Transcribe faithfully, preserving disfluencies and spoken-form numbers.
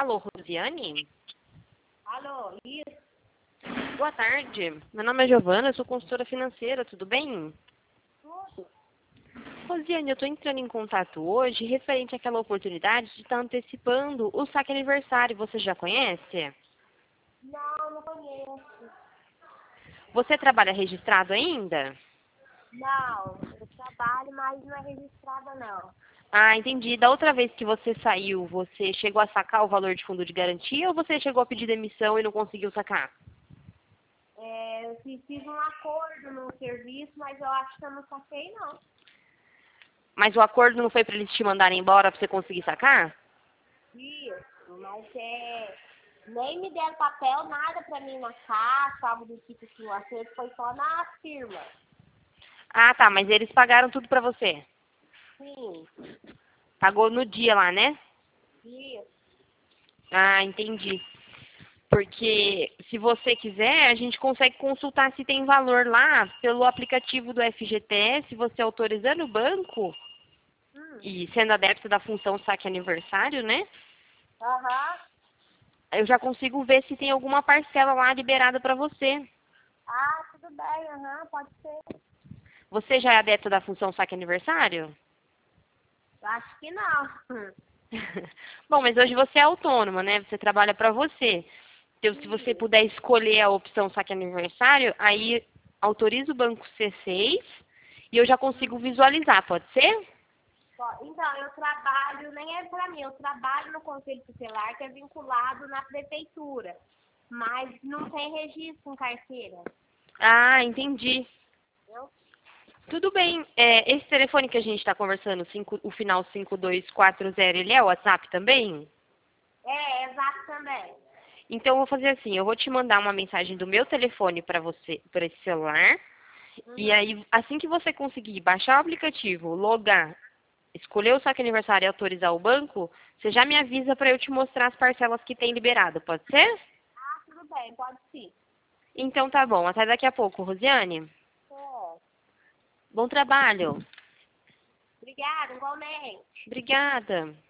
Alô, Rosiane? Alô, isso? Boa tarde. Meu nome é Giovana, eu sou consultora financeira, tudo bem? Tudo? Rosiane, eu estou entrando em contato hoje referente àquela oportunidade de estar antecipando o saque aniversário. Você já conhece? Não, não conheço. Você trabalha registrado ainda? Não, eu trabalho, mas não é registrada, não. Ah, entendi. Da outra vez que você saiu, você chegou a sacar o valor de fundo de garantia ou você chegou a pedir demissão e não conseguiu sacar? É, eu fiz fiz um acordo no serviço, mas eu acho que eu não saquei, não. Mas o acordo não foi para eles te mandarem embora para você conseguir sacar? Isso, mas é... Nem me deram papel, nada pra mim na caixa, algo do tipo assim. O acerto foi só na firma. Ah, tá, mas eles pagaram tudo para você. Sim, Pagou no dia lá, né? isso. Ah, entendi. Porque se você quiser, a gente consegue consultar se tem valor lá pelo aplicativo do F G T S, você autorizando o banco Hum, e sendo adepto da função saque aniversário, né? aham. Eu já consigo ver se tem alguma parcela lá liberada para você. Ah, tudo bem, aham, pode ser. Você já é adepto da função saque aniversário? Eu acho que não. Bom, mas hoje você é autônoma, né? Você trabalha para você. Então, se você Isso. puder escolher a opção saque aniversário, aí autoriza o banco C seis e eu já consigo visualizar, pode ser? Ó, então, eu trabalho, nem é pra mim, eu trabalho no Conselho Tutelar, que é vinculado na prefeitura, mas não tem registro em carteira, Ah, entendi. entendeu? Tudo bem. É, esse telefone que a gente está conversando, cinco- o final cinco dois quatro zero, ele é o WhatsApp também? É, exato também. Então, eu vou fazer assim, eu vou te mandar uma mensagem do meu telefone para você, para esse celular, e Uhum. aí, assim que você conseguir baixar o aplicativo, logar, escolher o saque aniversário e autorizar o banco, você já me avisa para eu te mostrar as parcelas que tem liberado, pode ser? Ah, tudo bem, pode sim. Então tá bom, até daqui a pouco, Rosiane. É. Bom trabalho. Obrigada, igualmente. Obrigada.